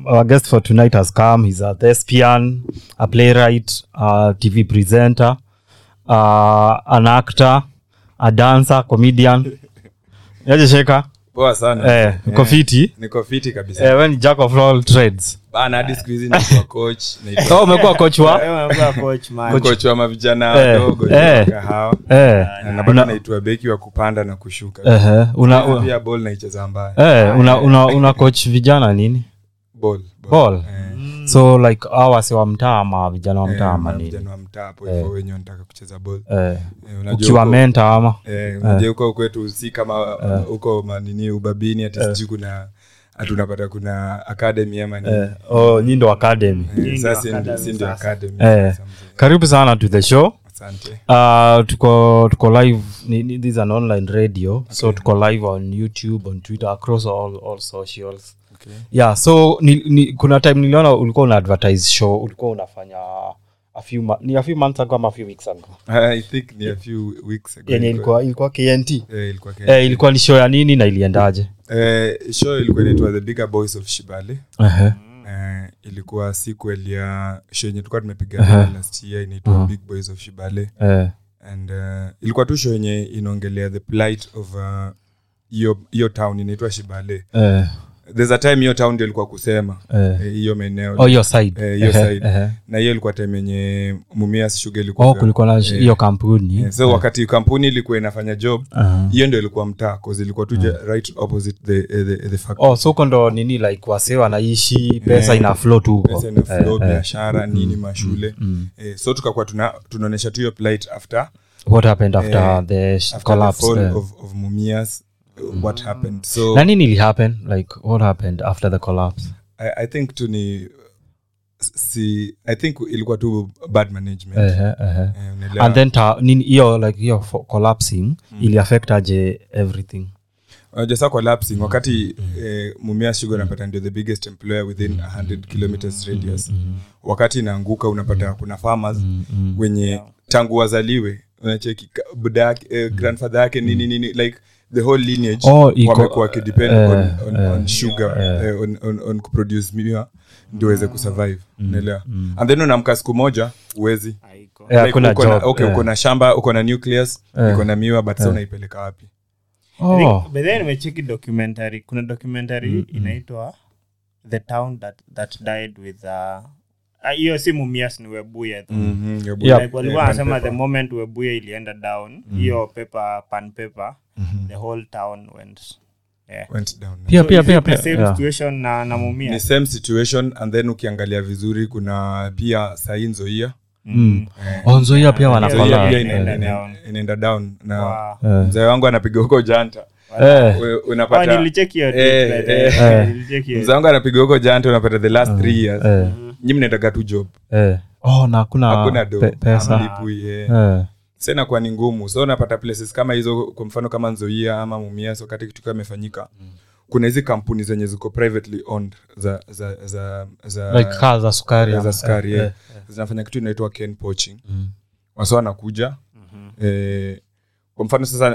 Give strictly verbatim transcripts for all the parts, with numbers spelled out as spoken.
our guest for tonight has come. He's a thespian, a playwright, a T V presenter, uh, an actor, a dancer, comedian. Yaje sheka? Poa sana. Eh, uko fiti? Niko fiti kabisa. Eh, wewe ni jack of all trades. Bana hadi siku hizi ni coach. Oh, umekuwa coach wa? Eh, umekuwa coach man. Coach wa mavijana wadogo eh, hao. Eh. Na bado naitwa beki wa kupanda na kushuka. Eh, una pia ball naicheza mbaya. Eh, una una una coach vijana nini? Ball. Ball. Eh. So like hawa si wa mtaa ama vijana wa mtaa ama nini? Vijana wa mtaa hapo hivyo wenyewe wanataka kucheza ball. Eh. Ukiwa mentor ama? Eh, unajua huko kwetu si kama huko manini ubabini ati siji kuna atunapata kuna academy ama nini. Eh. Oh, nyinyi ndo academy. Sasa si ndio academy. Eh. Karibu sana to the show. Asante. Uh, tuko tuko live ni, this is an online radio. Okay. So tuko live on YouTube, on Twitter, across all all socials. Okay. Yeah, so ni, ni, kuna time niliona ulikuwa una advertise show, ulikuwa unafanya a few ma- ni a few months ago ama a few weeks ago. I think ni a few weeks ago. Yeah, ilikuwa ilikuwa K N T. Eh, ilikuwa K N T. Eh, ilikuwa ni show ya nini na iliendaje? Eh, show ilikuwa inaitwa The Bigger Boys of Shibale. Uh-huh. Eh, ilikuwa sequel ya show yenye tulikuwa tumepiga uh-huh. last year inaitwa uh-huh. Big Boys of Shibale. Eh. Uh. And uh, ilikuwa tu show yenye inaongelea the plight of hiyo uh, hiyo town inaitwa Shibale. Eh. Uh. There's a time hiyo town ndio ilikuwa kusema hiyo uh, maeneo oh your side hiyo uh, uh, side uh, na hiyo ilikuwa time yenye Mumias Sugar ilikuwa oh kulikuwa na hiyo uh, kampuni uh, so uh, wakati kampuni ilikuwa inafanya job hiyo uh-huh. ndio ilikuwa mtaa cause ilikuwa tu uh, right opposite the the, the factory. Oh so kondo nini like wase wanaishi pesa uh, ina flow tu pesa ina flow uh, biashara uh, nini mashule mm, uh, so tukakuwa tuna tunaonesha tu hiyo plight after what happened after uh, the after collapse the fall uh, of, of Mumias. Mm. What happened? So na nini happen like what happened after the collapse? I, I think to ni see I think ilikuwa tu bad management. Uh-huh, uh-huh. Uh, and then ta, nini hiyo like hiyo collapsing mm. ili affect aje everything. Uh, just collapsing mm. wakati mm. eh, Mumias Sugar unapata ndio the biggest employer within one hundred kilometers radius. Mm. Wakati inaanguka unapata mm. kuna farmers mm. wenye yeah. tangu wazaliwe unacheki budaki eh, grandfather yake nini nini like the whole lineage oh, wamekuwa kidepend uh, on, on, uh, on sugar uh, uh, on, on, on kuproduce miwa ndio weze kusurvive unaelewa mm, mm. and then unamka siku moja uwezi yeah, like, kuna uko job na, okay yeah. uko na shamba uko na nucleus yeah. uko na miwa but yeah. sasa unaipeleka wapi? Oh but then nimecheki documentary kuna documentary mm-hmm. inaitwa The Town That That Died with uh hiyo si Mumias ni Webuye tu. Mhm. Like walikuwa wanasema the moment Webuye ilienda down hiyo mm. paper pan paper mm-hmm. the whole town went yeah went down. Pia so pia pia pia same yeah. situation na na Mumias. Ni same situation and then ukiangalia vizuri kuna pia Sainzo hiya. Mm. Eh. Oh Nzoia pia wanafanya pia inaenda down na mzee wangu anapiga huko Janta. Eh unapata nilicheki hiyo nilicheki mzee wangu anapiga huko Janta unapata the last three years. Nyinyi mnaendaga tu job. Eh. Oh na hakuna hakuna pe- pesa. Lipui eh. eh. Sasa kwa ni ngumu. So unapata places kama hizo kwa mfano kama Nzoia ama Mumias wakati kitu kama imefanyika. Mm. Kuna hizi kampuni zenye ziko privately owned za za za za like cars za sukari za sukari. Eh, eh, eh. Zinafanya kitu inaitwa cane poaching. Mm. Wasa wanakuja. Mm-hmm. Eh kwa mfano sasa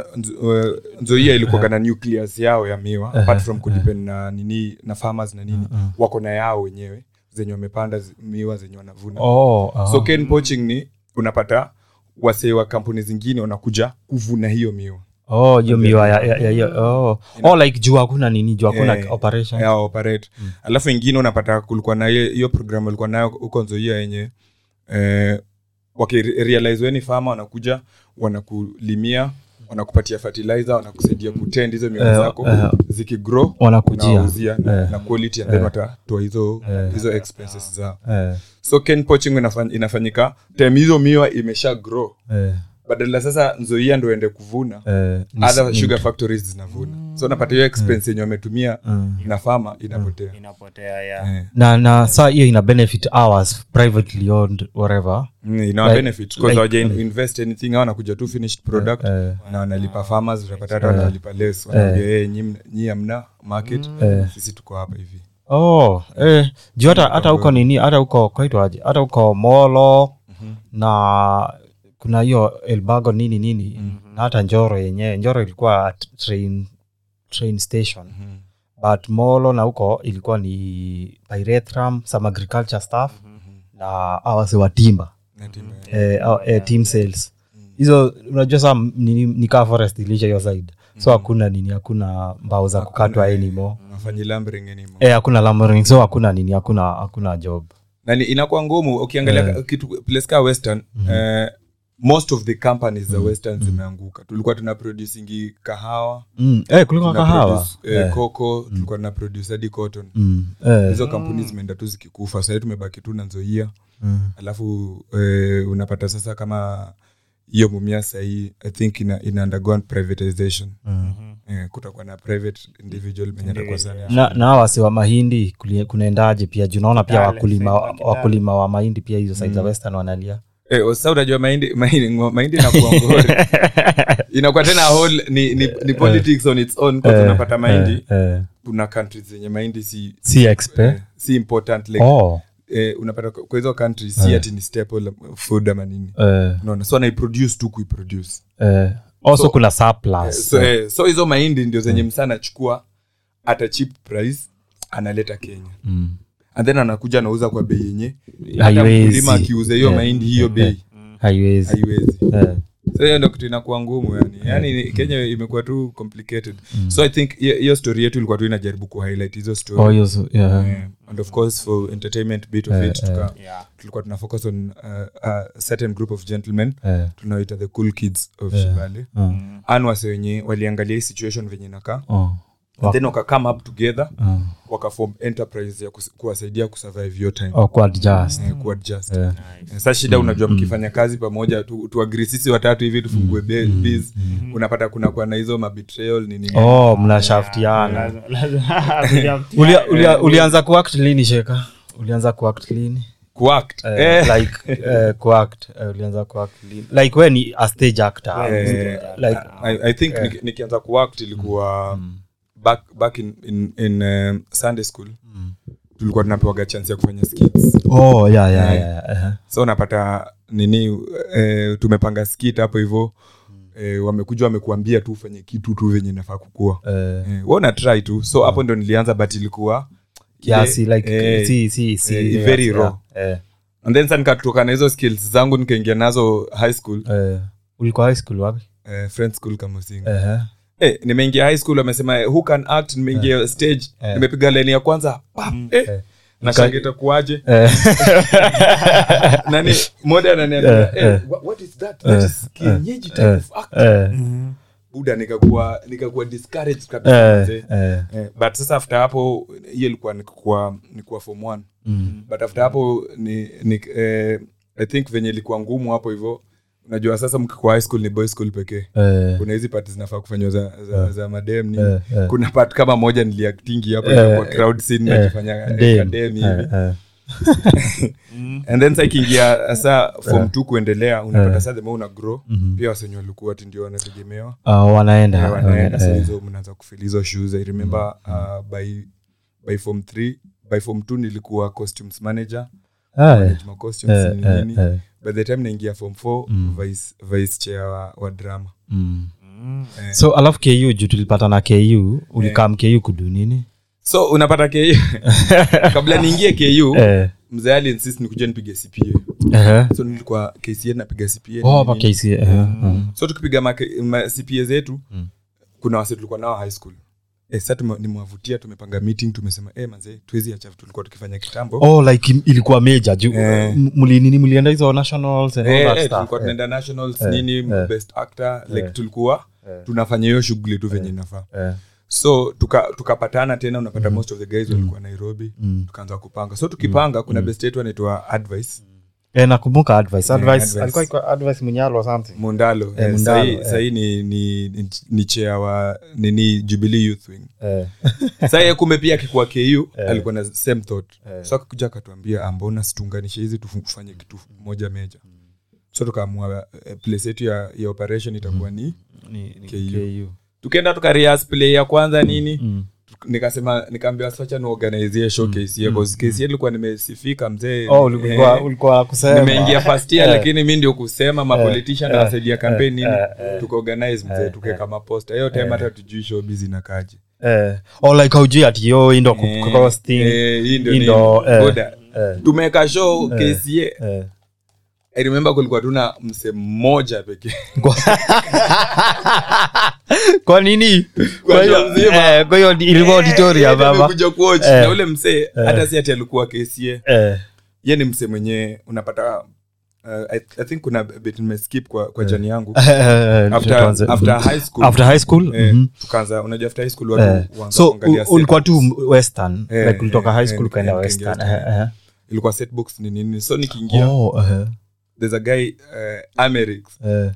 Nzoia ilikuwa na nucleus yao ya miwa uh, apart from kudepend na nini na farmers na nini uh, uh. wako na yao wenyewe zenye wamepanda miwa zenye wanavuna. Oh, uh, so cane poaching ni unapata wasee wa kampuni zingine wanakuja kuvuna hiyo miwa. Oh hiyo miwa ya ya, ya oh oh like jua hakuna nini jua hakuna yeah, operation ya yeah, operate mm. Alafu wengine unapata kulikuwa na hiyo program ilikuwa nayo huko Nzoia yenye eh waki realize when farmer wanakuja wanakulimia wanakupatia fertilizer wanakusaidia kutend hizo miwa zako uh, uh, zikigrow wanakujia uh, na, na quality and uh, then watatoa hizo uh, hizo expenses zao. Uh, so cane poaching inafany, inafanyika time hizo miwa imesha grow. Uh, badala sasa Nzoia ndio ende kuvuna uh, other sugar factories zinavuna. Mm. So unapata hiyo expense yenye wametumia uh, na farmer inapotea. Inapotea yeah. Uh, na na saa hiyo ina benefit ours privately owned whatever. Mm, ina like, benefit because like, like, invest anything hawana kuja tu finished product uh, uh, na wanalipa farmers utapata hata uh, wanalipa less wanaambia eh nyinyi nyinyi hamna market uh, sisi tuko hapa hivi. Oh eh juu hata hata huko nini hata huko kwaitwaje hata huko Molo mm-hmm. na kuna hiyo Elbago nini nini mm-hmm. na hata Njoro yenyewe Njoro ilikuwa train train station mm-hmm. but Molo na huko ilikuwa ni Pyrethrum, some agriculture stuff mm-hmm. na awase wa timber eh, eh, team sales hizo mm. unajua saa ni, ni car forest ilisha hiyo side so hakuna mm-hmm. nini hakuna mbao za kukatwa anymore nafanyi lumbering anymore eh hakuna lumbering so hakuna nini hakuna hakuna job nani inakuwa ngumu ukiangalia yeah. kitu place ka western mm-hmm. eh, most of the companies za mm. western mm. zimeanguka tulikuwa tuna producing kahawa mm. eh kulikuwa kahawa produce, eh, cocoa mm. tulikuwa tuna produce hadi cotton mm. eh. hizo kampuni zimeenda tu zikikufa sasa tumebaki tu na Nzoia mm. alafu eh, unapata sasa kama hiyo Mumia sasa hii I think ina, ina undergone privatization mm-hmm. eh, kutakuwa na private individual menyata kwa sana na na wasi wa mahindi kunaendaje pia unaona pia wakulima wakulima wa mahindi pia hizo side za mm. western wanalia Eh, sasa unajua mahindi mahindi mahindi na kuangori. Inakuwa tena whole ni ni, ni politics on its own kwa uh, tunapata mahindi. Uh, uh, kuna countries zenye mahindi si si expert, uh, si important like oh. eh, unapata kwa hizo countries si ati uh, ni staple food ama nini. Uh, no, so na produce tu kuiproduce. Eh, uh, also so, kuna surplus. Uh, so eh, so hizo mahindi ndio zenye msana achukua at a cheap price analeta Kenya. Mm. And then anakuja anauza kwa bei yenye haiwezi mkulima akiuza hiyo yeah. mahindi hiyo bei yeah. haiwezi haiwezi yeah. So hiyo ndio kitu inakuwa ngumu yani yeah. yani Kenya imekuwa tu complicated mm. so I think hiyo story yetu ilikuwa tu inajaribu ku highlight hizo story oh yes yeah. yeah. and of course for entertainment bit of yeah, it yeah. tuka yeah. tulikuwa tuna focus on uh, a certain group of gentlemen yeah. tunaoita the cool kids of yeah. Shibale mm. anwase wenye waliangalia hii situation venye inakaa oh. And then waka come up together uh. waka form enterprise ya kuwasaidia kusurvive your time oh, kuadjust eh, kuadjust yeah. nice. Sasa shida unajua mkifanya kazi pamoja tu, tu agree sisi watatu hivi tufungue mm. biz mm. unapata kuna kwa na hizo ma betrayal nini oh mnashaftiana ulia ulia ulianza kuact lini sheka ulianza kuact lini kuact uh, eh. like uh, kuact uh, ulianza kuact lini like when a stage actor eh, like I, I think uh, nikianza kuact ilikuwa mm. back back in in, in um, Sunday school mm. tulikuwa tunapewa chance ya kufanya skits oh yeah yeah yeah, yeah. Uh-huh. So unapata nini eh, tumepanga skit hapo hivyo mm. eh, wamekuja wamekuambia tu ufanye kitu tu venye inafaa kukua uh. eh, wewe una try tu so hapo uh. ndo nilianza but ilikuwa kiasi yeah, like eh, si si si eh, very yeah, raw eh. And then sasa nikatoka na hizo skills zangu nikaingia nazo high school eh ulikuwa high school wapi eh friend school kama singa eh uh-huh. Eh, nimeingia high school wamesema who can act nimeingia yeah. stage yeah. nimepiga line ya kwanza mm. eh yeah. na shangeta kuaje eh. nani moja ananiambia eh, eh what is that that eh. is kienyeji type eh. of act eh. mm-hmm. buda nikakuwa nikakuwa discouraged kabisa eh. eh. eh, but sasa after hapo hiyo ilikuwa nikuwa nikuwa form one mm. but after hapo ni, ni eh, I think venye ilikuwa ngumu hapo hivyo unajua sasa mkikuwa high school ni boys school pekee eh. kuna hizi parties zinafaa kufanywa za za, eh. za madem ni eh. eh. kuna part kama moja niliactingi hapo eh. kwa crowd scene eh. najifanya academy hivi eh. eh. and then sasa kiingia sasa form eh. two kuendelea unapata sasa the more una grow mm-hmm. pia wasenyo walikuwa ati ndio wanategemewa uh, wanaenda yeah, wanaenda sasa hizo mnaanza kufeel hizo shoes I remember mm-hmm. uh, by by form three by form two nilikuwa costumes manager ah manage my costumes eh, nini nini eh, eh. By the time naingia form four mm. vice vice chair wa, wa drama mm. Mm. Eh. So alafu K U juu tulipata na K U ulikam eh. K U kudu nini so unapata K U kabla niingie K U eh. mzee ali insist nikuje nipige C P A uh-huh. so nilikuwa K C A napiga C P A oh hapa K C A uh-huh. mm. so tukipiga ma, ma C P A zetu mm. kuna wase tulikuwa nao high school eh sasa nimwavutia tumepanga meeting tumesema eh manze tuwezi acha tulikuwa tukifanya kitambo oh like ilikuwa major juu eh. mli nini mlienda hizo nationals and all eh, that eh, stuff tulikuwa tunaenda eh. nationals eh. nini eh. best actor eh. like tulikuwa eh. tunafanya hiyo shughuli tu venye inafaa eh. so tuka tukapatana tena unapata mm. most of the guys walikuwa mm. Nairobi mm. tukaanza kupanga so tukipanga mm. kuna best yetu anaitwa Advice eh nakumbuka Advice Advice alikuwa iko Advice Munyalo or something Mundalo eh, eh, sahi eh. sahi ni ni ni chair wa nini Jubilee Youth Wing eh sasa kumbe pia akikuwa K U eh. alikuwa na same thought eh. so akakuja akatuambia ambona situnganishe hizi tufanye kitu moja meja mm. so tukaamua uh, place yetu ya, ya operation itakuwa ni, ni, ni K U. K U Tukaenda tukarehearse play ya kwanza nini mm. nikasema nikaambia sacha no organize showcase ya cause case ilikuwa nimesifika mzee oh ulikuwa ulikuwa kusema nimeingia first year lakini mimi ndio kusema ma politician na wasaidia campaign nini tukaorganize mzee tukeka kama poster hiyo time hata tujui show busy na kaje eh or like how you at yo indo cross thing eh hii ndio indo boda tumeka show K C A eh I remember kulikuwa tuna mse mmoja pekee kwa nini kwa hiyo eh kwa hiyo ilikuwa auditoria baba kuja kuwatch na ule mse hata si ati alikuwa K C A eh yeye ni mse mwenye unapata Uh, I, I think kuna bit nimeskip kwa kwa jani yangu after after high school after high school eh, mm-hmm. tukaanza unajua after high school watu uh, so ulikuwa tu western eh, like ulitoka high school kwenda eh, western eh, eh. ilikuwa set books ni nini so nikiingia oh uh-huh. there's a guy uh, Amerix eh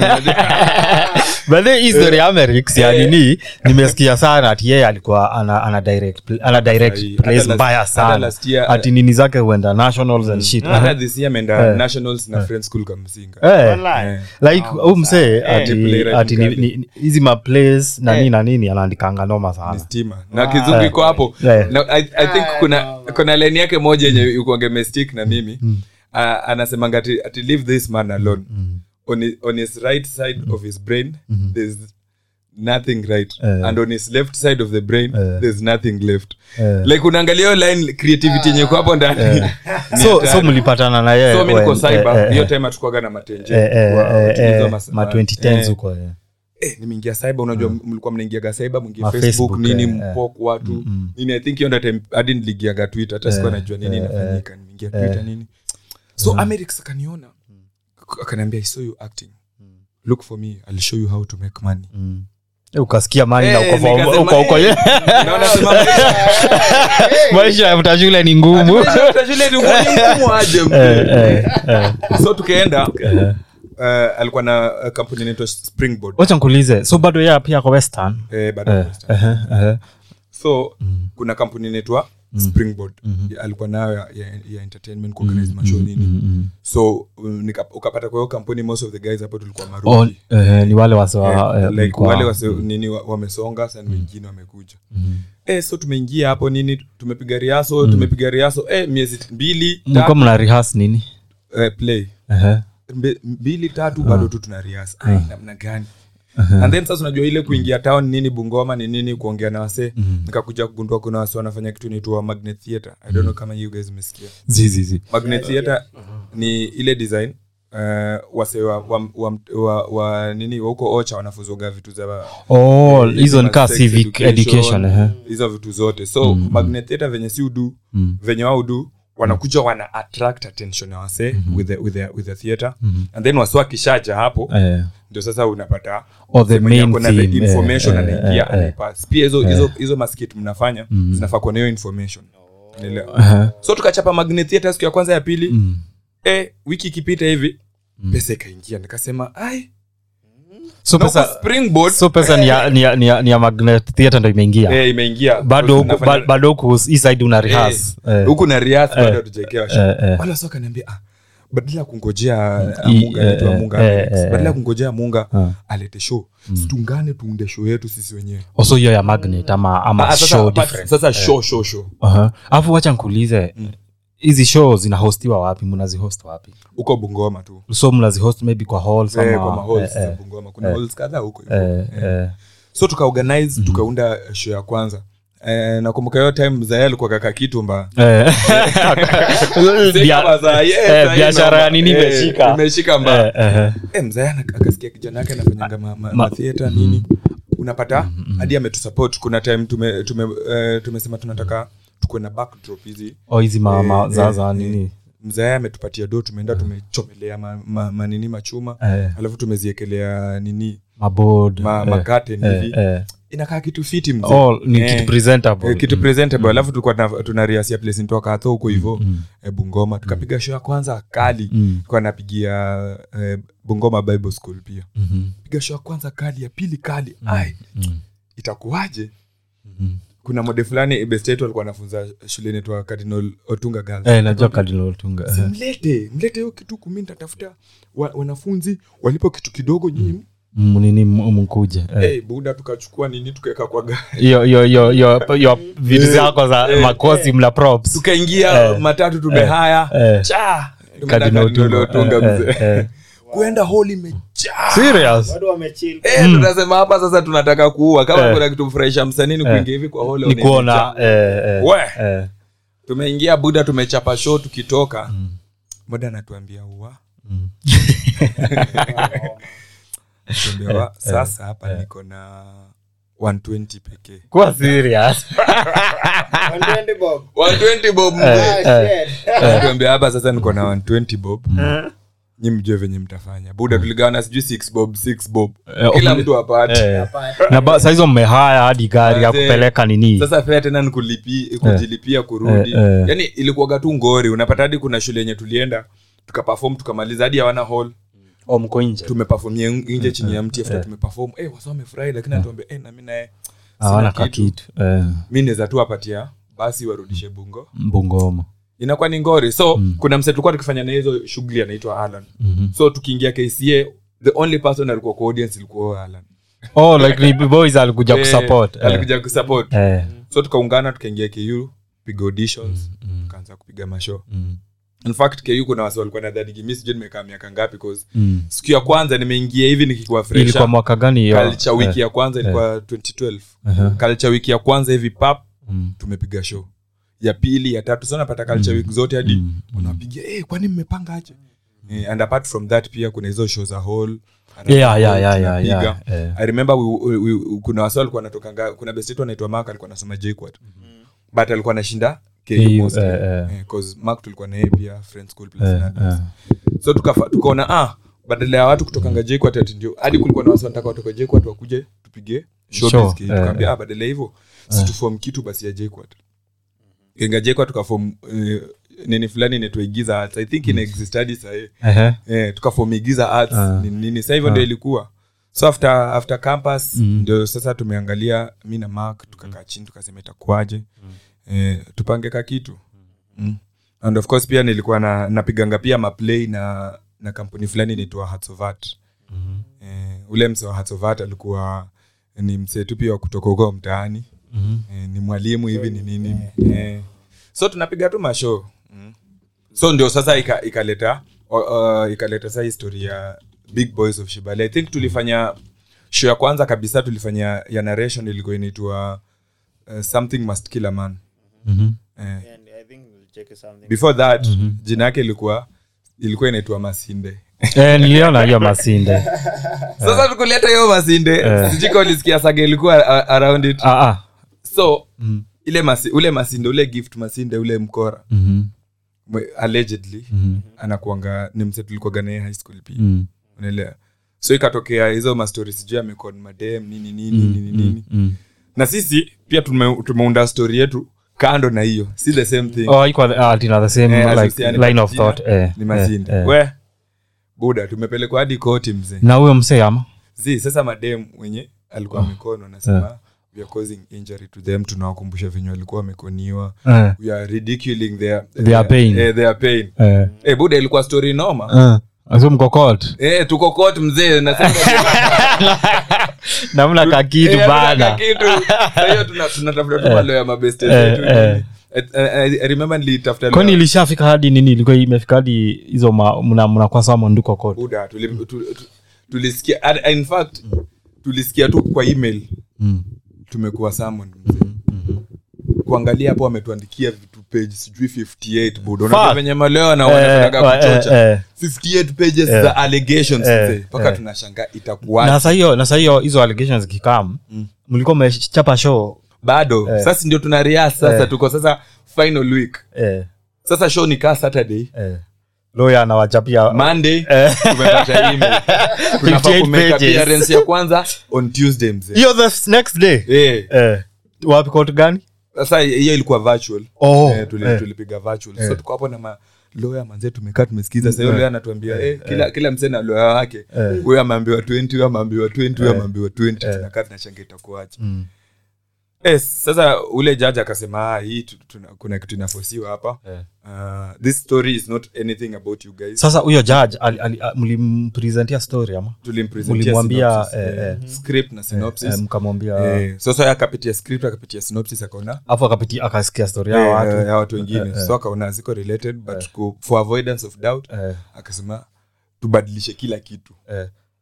but the history Amerix ya nini nimesikia sana ati yeye alikuwa ana ana direct ana direct place mbaya sana ati nini zake huenda nationals and shit hata this year ameenda nationals na friend school kama Msinga like umse ati ati hizi ma plays na nini na nini anaandikanga noma sana stima na kizungu iko hapo I think kuna kuna line yake moja yenye yuko ngemestick na mimi Uh, anasema ngati ati leave this man alone mm. on, his, on his right side mm. of his brain mm-hmm. there's nothing right uh, and on his left side of the brain uh, there's nothing left uh, like unaangalia line creativity yenye kwa hapo ndani uh, so so mlipatana na yeye so mimi niko cyber hiyo time tukwaga na matenje ma twenty tens huko eh nimeingia cyber unajua mlikuwa mnaingia cyber mwingia Facebook nini mpok watu nini I think hiyo time hadi niligiaga Twitter hata sikuwa najua nini inafanyika nimeingia Twitter nini so Amerix akaniona akaniambia I saw you acting look for me I'll show you how to make money mm. ukasikia money na uko uko uko naona sema maisha ya mtashule ni ngumu mtashule ni ngumu aje so tukaenda uh, alikuwa na uh, kampuni inaitwa Springboard wacha nikuulize so bado yeye pia kwa western eh bado uh, western uh, uh, uh. so mm. kuna kampuni inaitwa Springboard mm-hmm. alikuwa nayo ya, ya, ya entertainment organize mm-hmm. mashow nini mm-hmm. so nika, ukapata kwa hiyo kampuni most of the guys hapo tulikuwa maruki oh, uh, ni wale wase uh, uh, like wale wase mm-hmm. nini wamesonga sana mm-hmm. wengine wamekuja mm-hmm. eh so tumeingia hapo nini tumepiga riaso mm-hmm. tumepiga riaso eh miezi mbili mko mna rehearse nini eh play eh uh-huh. mbili tatu bado tu tuna rehearse ai uh-huh. namna gani Uh-huh. and then sasa unajua ile kuingia town nini Bungoma ni nini kuongea na wase mm-hmm. nikakuja kugundua kuna wase wanafanya kitu inaitwa Magnet Theater I don't know kama you guys umesikia zizi zi Magnet Theater ni ile design uh, wase wa, wa, wa, wa, wa nini huko Ocha wanafuzoga vitu za oh hizo ni ka civic education eh hizo vitu zote so mm-hmm. Magnet Theater venye si udu mm-hmm. venye wao udu wanakuja wana attract attention ya wase mm-hmm. with the with the with the theater mm-hmm. and then waswa kishaja hapo eh ndio sasa unapata oh, the main theme, the information uh, anaingia uh, anaipass pia hizo hizo uh, hizo maskit mnafanya mm. zinafaa kwa hiyo information unaelewa uh-huh. so tukachapa Magnet Theater siku ya kwanza ya pili mm. eh wiki ikipita hivi mm. pesa ikaingia nikasema ai so no pesa Springboard so pesa ni ya, ni ya, ni ya, ni ya Magnet Theater ndio imeingia eh imeingia bado bado huko east side una rehearse huko na rehearse bado hatujaikewa show wala soka niambia ah badala kungojea Munga yetu wa Munga badala kungojea Munga alete show tungane tuunde show yetu sisi wenyewe also hiyo ya Magnet ama ama show different sasa show show show aha afu acha nikuulize hizi shows zina hostiwa wapi mnazi host wapi uko Bungoma tu so mnazi host maybe kwa halls ama kwa halls za Bungoma kuna halls kadhaa huko hivyo so tuka organize tukaunda show ya kwanza Eh, nakumbuka hiyo time Zael alikuwa kaka Kitumba eh biashara nini imeshika imeshika mba eh mzee akasikia kijana yake anafanyanga ma theater nini unapata hadi ametusupport kuna time tume tumesema tunataka tukue na backdrop hizi oh hizi mama zaza nini mzee ametupatia do tumeenda tumechomelea manini machuma alafu tumeziekelea nini maboard makate hivi inakaa kitu fiti mzee oh ni eh, kitu presentable eh, kitu presentable alafu mm. tulikuwa tuna rehearse place nitoka hapo huko hivyo mm. eh, Bungoma tukapiga show ya kwanza kali mm. kwa napigia eh, Bungoma Bible School pia mm-hmm. piga show ya kwanza kali ya pili kali mm. ai mm. itakuwaje mm-hmm. kuna mode fulani Besteto alikuwa anafunza shule inaitwa Cardinal Otunga Girls eh najua Cardinal Otunga si mlete mlete hiyo kitu kumi nitatafuta wa, wanafunzi walipo kitu kidogo nyinyi mm. nini mkuje eh hey, buda tukachukua nini tukaweka kwa gari yo yo yo yo yo vitu zako za eh, makosi eh, mla props tukaingia eh, matatu tumehaya eh, cha Cardinal Otunga mzee kwenda holi serious watu wamechill eh mm. tunasema hapa sasa tunataka kuua kama eh. kuna kitu mfurahisha msanii ni kuingia hivi kwa hole ni kuona eh eh, we eh. tumeingia buda tumechapa show tukitoka mm. Muda anatuambia uwa mm. Tumewa sasa hapa niko na one twenty pekee. Kwa serious. one twenty bob. one twenty bob. Tuambia hapa sasa niko na one twenty bob. Nyinyi mjue venye mtafanya. Buda tuligawana sijui six bob, six bob. Kila mtu apate. Na sasa hizo mmehaya hadi gari ya kupeleka nini? Sasa fare tena nikulipia, kujilipia kurudi. Yaani ilikuwa tu ngori. Unapata hadi kuna shule yenye tulienda tukaperform tukamaliza hadi hawana hall. Oh, mko nje tumeperformia nje chini ya mti after tumeperform eh wasao wamefurahi lakini atuambia eh na mimi naye hawana kitu eh mimi naweza tu apatia basi warudishe bungo Bungoma inakuwa ni ngori so mm. kuna mse tulikuwa tukifanya na hizo shughuli anaitwa Alan mm-hmm. so tukiingia K C A the only person alikuwa kwa audience ilikuwa Alan oh like the boys alikuja kusupport eh, alikuja kusupport eh. so tukaungana tukaingia K U piga auditions mm-hmm. tukaanza kupiga mashow mm-hmm. In fact K U kuna watu walikuwa nadhani kimi sije nimekaa miaka ngapi cause mm. siku ya kwanza nimeingia hivi nikiwa fresh. Ilikuwa mwaka gani hiyo? Culture wiki ya kwanza ilikuwa uh, twenty twelve. Uh-huh. Culture wiki ya kwanza hivi pap mm. tumepiga show. Ya pili, ya tatu sana napata culture mm. week zote hadi mm. unapiga eh kwani mmepanga aje? Mm. Eh, and apart from that pia kuna hizo shows a whole. Yeah yeah yeah yeah, yeah, yeah. I remember we, we, we, kuna watu walikuwa wanatoka kuna best yetu anaitwa Mark alikuwa anasoma J Quad. Mm. But alikuwa anashinda K U most because Mark tulikuwa na yeye pia friend school plus uh, uh. so tukafa tukaona ah badala ya watu kutoka ngaje kwa tatu ndio hadi kulikuwa na watu wanataka watoke J Quad wakuje tupige showbiz kitu tukamwambia uh, ah badala hivyo si tu form kitu basi ya J Quad inga J Quad tukaform uh, nini fulani inaitwa Igiza Arts I think in exist hadi sasa eh eh tukaform Igiza Arts uh, nini sasa hivyo uh, ndio ilikuwa so after after campus ndio mm. sasa tumeangalia mimi na Mark tukakaa chini tukasema itakuaje mm. Eh, tupangeka kitu mm. and of course pia nilikuwa na napiganga pia maplay na na kampuni fulani inaitwa Hearts of Art mm-hmm. eh, ule mse wa Hearts of Art alikuwa ni mse tu pia kutoka huko mtaani mm-hmm. eh, ni mwalimu hivi ni nini eh, so tunapiga tu mashow mm. so ndio sasa ikaleta ika uh, ikaleta sasa historia Big Boys of Shibale I think tulifanya show ya kwanza kabisa tulifanya ya narration ilikuwa inaitwa uh, Something Must Kill a Man. Mhm. Eh. and I think we'll check something Before that mm-hmm. jina yake ilikuwa ilikuwa inaitwa Masinde. Eh niliona hiyo Masinde. Sasa tukuleta hiyo Masinde. Sijiko ulisikia saga ilikuwa around it. Ah ah. So mm. ile masi, ule Masinde ule gift Masinde ule mkora. Mhm. Allegedly mm-hmm. anakuanga ni mse tulikuwa gane high school pia. Mm. Unaelewa. So ikatokea hizo ma stories sijui amekon madem nini nini mm. nini nini. Mm. Na sisi pia tume, tumeunda story yetu kando na hiyo si the same thing oh iko uh, the same eh, like line of thought eh ni Masinde eh, eh. we buda tumepelekwa hadi koti mzee na huyo mzee ama zi sasa madem wenye alikuwa oh. mikono anasema yeah. we are causing injury to them tunawakumbusha vinyo walikuwa wamekoniwa eh. we are ridiculing their their pain eh their pain eh, eh buda ilikuwa story noma eh azo mkokot eh tuko court mzee nasema namna ka kitu bana hiyo tunatafuta tu pale ya mabeste zetu I remember nilitafuta kwani ilishafika hadi nini ilikuwa imefika hadi hizo mna mna kwa sawa nduko code buda tulisikia in fact tulisikia tu kwa email tumekuwa summon kuangalia hapo wametuandikia vitu page sijui fifty eight buda unaona venye maleo na wanataka kuchocha fifty eight pages za allegations mzee paka tunashangaa itakuwa na sasa hiyo na sasa hiyo hizo allegations kikam mlikuwa mmechapa show bado eh. Sasa ndio tuna rehearse sasa eh. tuko sasa final week eh. Sasa show ni ka Saturday eh. Lawyer anawachapia Monday eh. tumepata email tunafaa kumeka appearance ya kwanza on Tuesday mzee hiyo the next day eh eh wapi court gani sasa hiyo ilikuwa virtual oh. eh, tuli, eh. tulipiga virtual eh. so tuko hapo na ma lawyer manze tumekaa tumesikiza sasa lawyer anatuambia eh, eh kila kila msee na lawyer wake wewe ameambiwa twenty wewe ameambiwa twenty wewe ameambiwa twenty tunakaa tunashangaa itakuaje mm. Yes, sasa ule judge akasema ah hii tuna, kuna kitu inafosiwa hapa. Yeah. Uh, this story is not anything about you guys. Sasa huyo judge mlimpresentia story ama? Tulimpresentia mlimwambia eh, eh, script na synopsis. Eh, eh, mkamwambia eh, sasa akapitia script akapitia synopsis akaona. Afu akapitia akasikia story ya eh, watu ya watu wengine. Eh, eh. So akaona ziko related but eh. for avoidance of doubt eh. akasema tubadilishe kila kitu. Eh.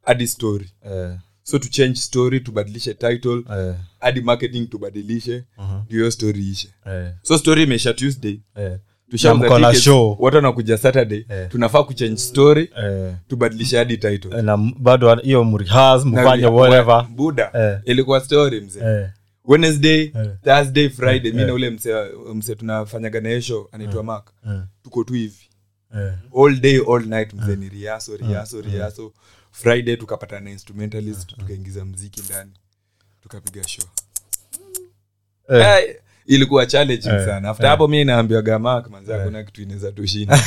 hadi story eh so to change story tubadilishe title eh hadi marketing tubadilishe uh-huh. ndio story ishe eh so story imesha Tuesday eh tushauza mko na tickets show. watu wanakuja Saturday Eh. tunafaa kuchange story eh tubadilishe hadi title na bado hiyo mrihas Na mfanye we- whatever buda Eh. ilikuwa story mzee eh Wednesday Eh. Thursday Friday mimi na ule mse mse tunafanyaga na show anaitwa Mark eh tuko tu hivi eh all day all night mzee ni riaso riaso riaso Friday tukapata na instrumentalist tukaingiza muziki ndani tukapiga show Eh. Eh, ilikuwa challenging Eh. sana after hapo mimi naambiwa Gamak manzi hakuna kitu inaweza tushinda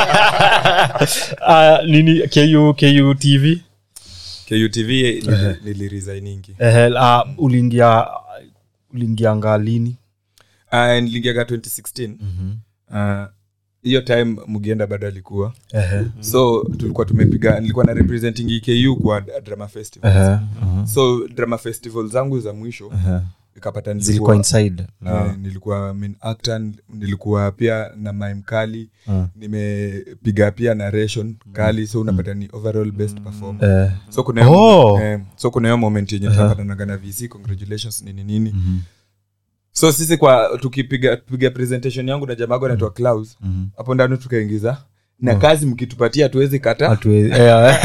ah nini K U K U T V K U T V nili- niliresigningi eh ah uliingia uliingia ngalini ah niliingia twenty sixteen mhm ah hiyo time Mugienda bado alikuwa eh so tulikuwa tumepiga nilikuwa na representing E K U kwa drama festival eh so drama festival zangu za mwisho eh ikapata zilikuwa nilikuwa inside eh, nilikuwa main actor nilikuwa pia na mime kali Mm. nimepiga pia narration kali so unapata ni overall best performer eh so kuna hiyo- Oh. eh, so kuna hiyo moment yenye tunapata na V C congratulations nini nini mhm so sisi kwa tukipiga piga presentation yangu na jamaa wangu anaitwa Klaus mhm hapo ndani tukaingiza na kazi mkitupatia tuwezi kata watu eh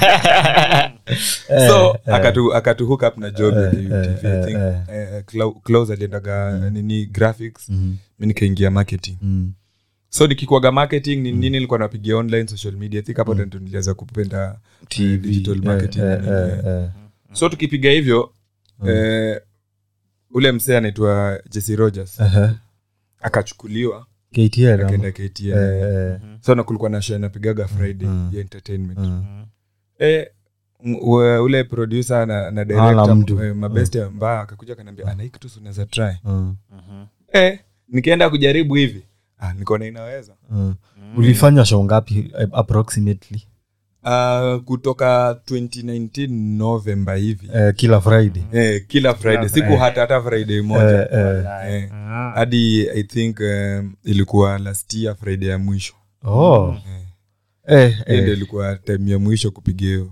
so akatu akatu hook up na job ya K U T V eh, I think eh, eh, Clau- Klaus aliendaga nini graphics mhm mimi nikaingia marketing mhm so nikikuaga marketing ni nini nilikuwa napigia online social media I think hapo ndo nilianza kupenda T V digital marketing eh, na nini, eh, eh. eh. so tukipiga hivyo eh, ule msee anaitwa Jesse Rogers eh akachukuliwa K T L akaenda K T N eh eh so na kulikuwa na show napigaga Friday Mm. ya entertainment mm. eh m- ue- ule producer na, na Hala director mtu. eh, mabeste mbaya akakuja akaniambia ana hiki tu unaweza try mm. eh nikaenda kujaribu hivi ah niko na inaweza mm. ulifanya show ngapi eh, approximately ah kutoka twenty nineteen November hivi eh, kila Friday eh kila Friday siku hata hata Friday moja eh, eh. eh hadi I think um, ilikuwa last year Friday ya mwisho oh eh hiyo ndio eh ilikuwa time ya mwisho kupiga hiyo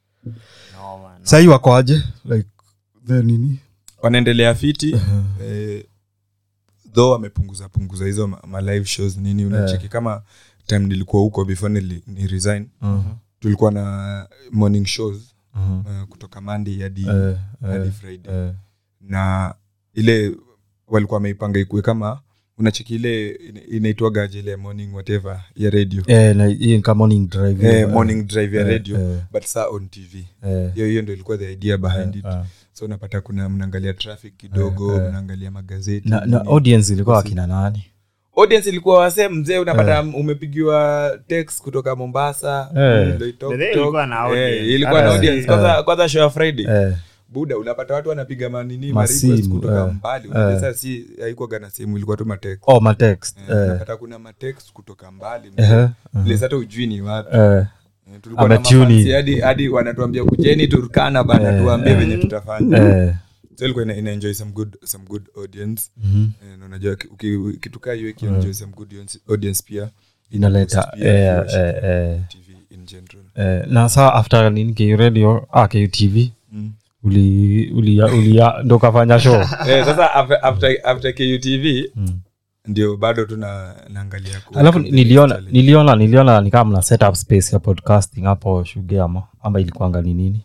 sasa wako aje like the nini wanaendelea fiti eh, though amepunguza punguza hizo ma, ma live shows nini unacheki kama time nilikuwa huko before nili, ni resign mhm tulikuwa na morning shows mhm uh, kutoka Monday hadi eh hadi eh Friday eh na ile walikuwa wameipanga ikuwe kama unacheki ile ina- inaitwaga ile morning whatever ya radio eh na hii ni kama morning drive eh, morning drive ya radio eh, but saa on T V eh hiyo hiyo ndio ilikuwa the idea behind it ah. so unapata kuna mnaangalia traffic kidogo Eh, eh. mnaangalia magazeti na, na nini. audience ilikuwa akina nani Audience ilikuwa wase mzee unapata umepigiwa text kutoka Mombasa Eh. Loitoktok. But ilikuwa na audience. Eh, ilikuwa na Eh. audience kwanza kwanza show ya Friday eh buda unapata watu wanapiga manini Masimu, request kutoka eh. mbali Eh. unajua si haikuwa na simu ilikuwa tu matext oh ma text eh. eh unapata kuna matext kutoka mbali eh ile hata ujui ni wapi eh Eh, tulikuwa na Ametuni. mafansi hadi hadi wanatuambia kujeni Turkana bana Eh, tuambie eh. venye tutafanya eh so ilikuwa ina, ina enjoy some good some good audience mhm eh, na unajua ki- uki- kitu kaa hiyo ki enjoy some good audience, audience pia inaleta Boost pia eh viewership eh eh T V in general eh na saa after nini K U radio ah K U T V mm. uli uli uli ndo kafanya show eh, sasa after after, after K U T V mm. ndio bado tuna naangalia ku- alafu ku- niliona challenge. niliona niliona ni kama mna set up space ya podcasting hapo Shuge ama ama ilikuanga ni nini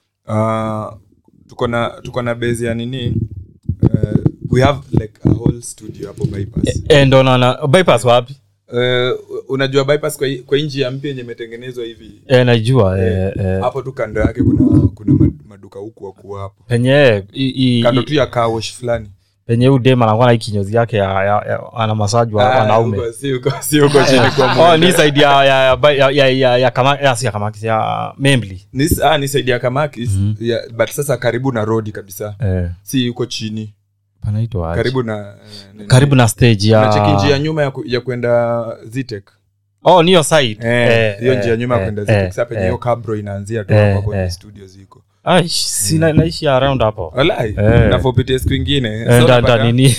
uh, tuko na tuko na base ya nini uh, we have like a whole studio hapo bypass eh ndo na na bypass wapi uh, unajua bypass kwa, kwa inji ya mpya yenye imetengenezwa hivi eh najua eh eh hapo tu kando yake kuna kuna mad- maduka huku hapo hapo penye i, i, kando i, tu ya car wash fulani penye udema anakuwa na kinyozi yake ya, ya, ya ana massage wa Ah, wanaume huko, si huko si huko chini kwa oh mwendo. ni side ya ya ya ya ya, ya, ya kama ya si ya kama ya Membli Ni ah ni side ya Kamakis ya, but sasa karibu na road kabisa eh si huko chini panaitwa aje? karibu na eh, nini. karibu na stage ya unacheki njia nyuma ya, ku, ya kwenda Zitek oh niyo side eh hiyo njia nyuma ya eh, kwenda eh, Zitek sasa penye eh. hiyo kabro inaanzia tu Eh, hapo kwa eh. studio ziko ai sina naishi around hapo walai Eh. nafopita siku nyingine eh So nda unapata- nda nini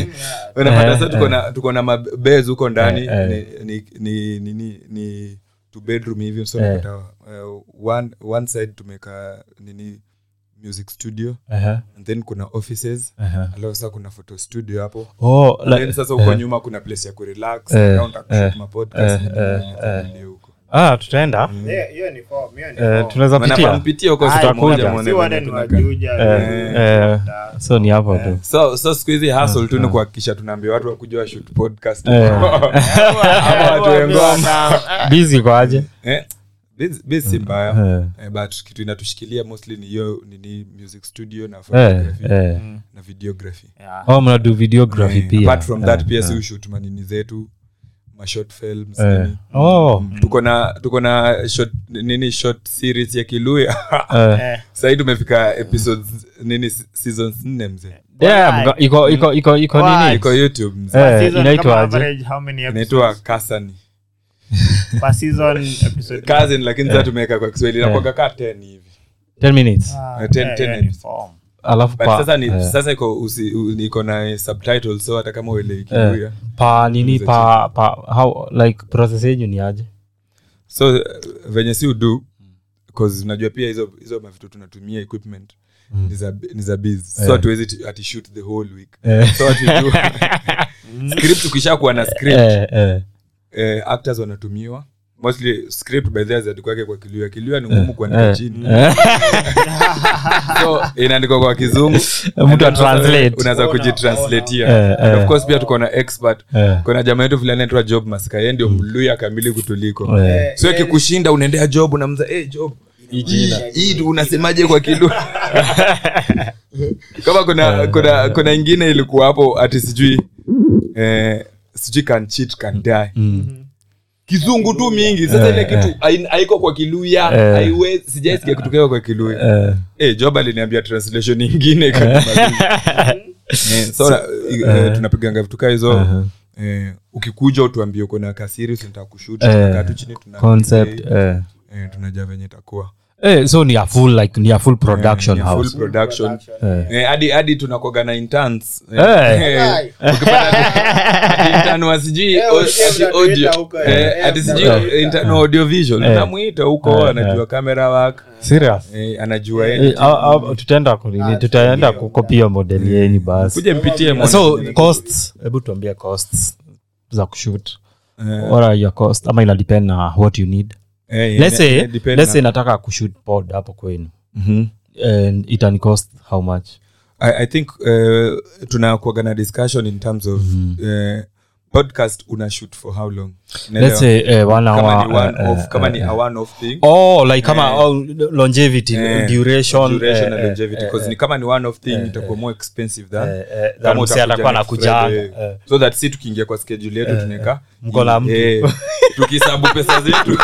unapata Eh, sasa tuko na tuko na mabez huko ndani Eh, ni ni ni ni ni two bedroom hivi so Eh. napata uh, one one side tumeka nini music studio uh-huh. and then kuna offices Uh-huh. alafu sasa kuna photo studio hapo Oh, like, like, then sasa uko nyuma kuna place ya kurelax Eh, around uh, eh, ma podcast eh, uh, eh, uh, huko ah, tutaenda Yeah, hiyo ni form, hiyo ni eh, form. tunaweza pitia manapampitia huko Ai, siku moja tutakuja. muone Si wale venye ni tunakaa. wajuja, eh, eh, eh, so ni hapo tu so so siku hizi hustle tu ni kuhakikisha tunaambia watu wakuja wa shoot podcast Eh. ama watu wengoma busy kwa aje eh this this si mbaya eh, eh, but kitu inatushikilia mostly ni hiyo nini music studio na eh, photography eh. na videography Yeah. oh mnadu videography Eh, pia apart from that Eh, pia eh. si shoot manini zetu ma short films Eh. nini. oh tuko na tuko na short nini short series ya Kiluya eh. Eh, sasa tumefika episodes nini seasons nne mzee Damn, ga- iko iko iko iko Why? nini iko YouTube mzee Eh, season inaitwa kama aje? average how many inaitwa episodes Kasani per season episode? cousin lakini sasa tumeweka kwa Kiswahili Eh. na kwa kaka ten hivi ten minutes Ah, Eh, ten- yeah, ten hiyo ni episodes. form. alafu but pa sasa ni eh, sasa iko usi- u- niko na subtitles so hata kama uelewi Kiluya pa nini pa pa how like process yenu ni aje so uh, venye si udu because unajua pia hizo hizo mavitu tunatumia equipment ni za ni za biz so hatuwezi t- ati shoot the whole week Eh. so what we do script ukishakuwa na script eh eh eh, actors wanatumiwa mostly script by the way kwake kwa Kiluya Kiluya ni ngumu kuandika eh, chini eh. so inaandikwa kwa kizungu Mtu And then atranslate. unaweza Ona, kujitranslatea ona. Eh, And of eh. course pia tuko na expert Eh. kuna jamaa yetu fulani anaitwa Job Maska yeye ndio Mluya kamili kutuliko Eh. so ikikushinda unaendea Job unamza eh hey, Job hii hii unasemaje kwa Kiluya kama kuna kuna kuna ingine ilikuwa hapo ati sijui eh sijui can cheat can die Mm. kizungu tu mingi sasa ile kitu hai- haiko kwa Kiluya Eh. haiwezi sijaisikia kitu kile kwa Kiluya eh eh Job aliniambia translation nyingine kama eh so eh, tunapiganga vitu kama hizo uh-huh. eh ukikuja utuambie uko na kasiri tunataka kushoot Eh, tunakaa tu chini tuna concept eh eh tunajua venye itakuwa eh so ni a full like ni a full production Eh, ni a house full production eh eh hadi hadi tunakoga na interns Eh. eh ukipata ati intern wa sijui Eh, o- audio ati mnatuita audio huko, eh eh, ati sijui mnatuita. intern audio visual Eh. namuita huko Eh, anajua camera work serious eh anajua eh, yeye au- au- tutaenda kunini tutaenda kukopia model yenu basi kuja mpitie mwana. so costs hebu tuambie costs za kushoot Eh, what are your costs ama ina depend na what you need eh, let's ina- say ina depend let's say na- nataka kushoot pod hapo kwenu Mhm. and it can cost how much I, I think uh, tunakuaga na discussion in terms of uh, podcast una shoot for how long Unaelewa? let's say uh, one kama hour ni one uh, off uh, kama uh, ni a one off thing oh like kama Eh. oh, longevity Eh, duration duration eh, and longevity eh, because eh, ni kama ni one off thing itakuwa more expensive than eh, eh, kama than msee utakuja atakuwa next anakujanga, Friday. eh. so that si tukiingia kwa schedule yetu tunaweka mko na mtu. eh, tukihesabu pesa zetu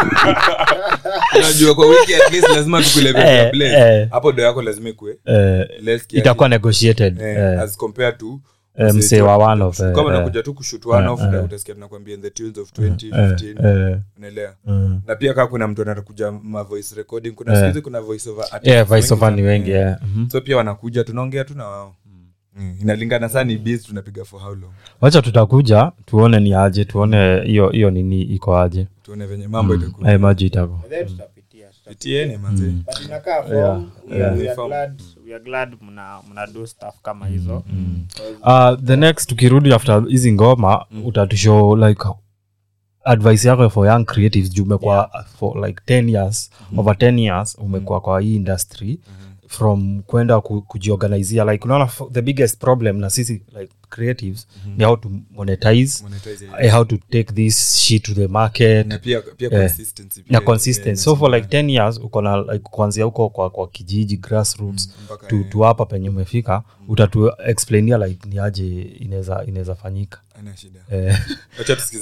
unajua kwa wiki at least lazima tukule Eh, pesa place eh. hapo do yako lazima ikue eh, less kiasi, itakuwa negotiated eh, eh, as compared to eh, msee wa one off eh, kama eh, unakuja tu kushoot one off eh, na eh. utasikia tunakwambia in the tunes of twenty eh, fifteen eh, unaelewa mm. na pia kama kuna mtu anakuja ma voice recording kuna Eh. siku hizi kuna voice over artists yeah vice over wengi ni sana. wengi Eh. yeah mhm. so pia wanakuja tunaongea tu na wao mm. inalingana sana ni biz tunapiga for how long wacha tutakuja tuone ni aje tuone hiyo hiyo nini iko aje tuone venye mambo itakuwa eh maji itako Then tutapitia, tutapitia. pitieni manze But inakaa form, Yeah, we yeah. are- we are Form. glad- we are glad mna mna do stuff kama hizo uh, the next tukirudi after hizi ngoma utatushow like advice yako for young creatives juu umekuwa for like ten years over ten years umekuwa kwa hii industry from kwenda ku, kujiorganizia like unaona f- the biggest problem na sisi like creatives ni how to monetize monetize eh, how to take this shit to the market na pia pia Eh, consistency pia na consistent so for like ten years uko na like kuanzia huko kwa, kwa kijiji grassroots mpaka, tu, eh, tu hapa penye umefika utatu explainia like ni aje inaweza inaweza fanyika haina shida eh. acha tusikize